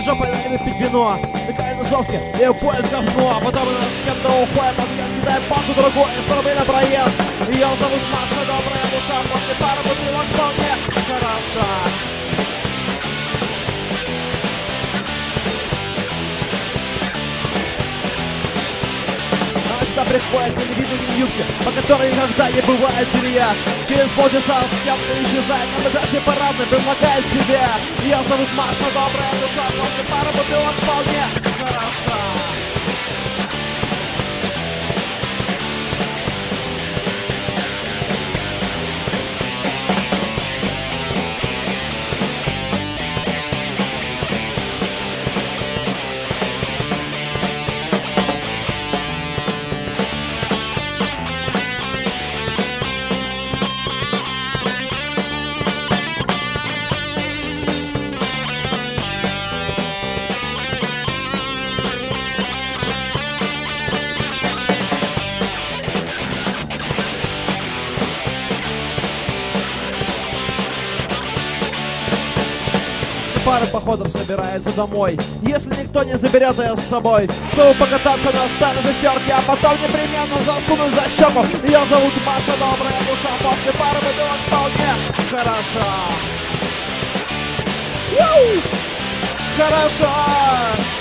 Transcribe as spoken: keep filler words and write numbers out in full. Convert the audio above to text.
жопой любит пить вино. Такая тусовки, и поезд говно. Потом она с кем-то уходит, подъезд, кидает палку другой, сто рублей на проезд. Ее зовут Маша, добрая душа, после пары бутылок вполне хороша. Сюда приходит, ни виду, ни юбки, по которой никогда не бывает белья. Через полчаса с кем-то исчезает, на ближайшей парадной предлагает тебе. Ее зовут Маша, добрая душа, после пары бутылок вполне хороша. Пара походом собирается домой, если никто не заберет ее с собой, чтобы покататься на старой шестерке, а потом непременно засунуть за щеку. Ее зовут Маша, добрая душа, после пары бутылок вполне хороша. Хороша.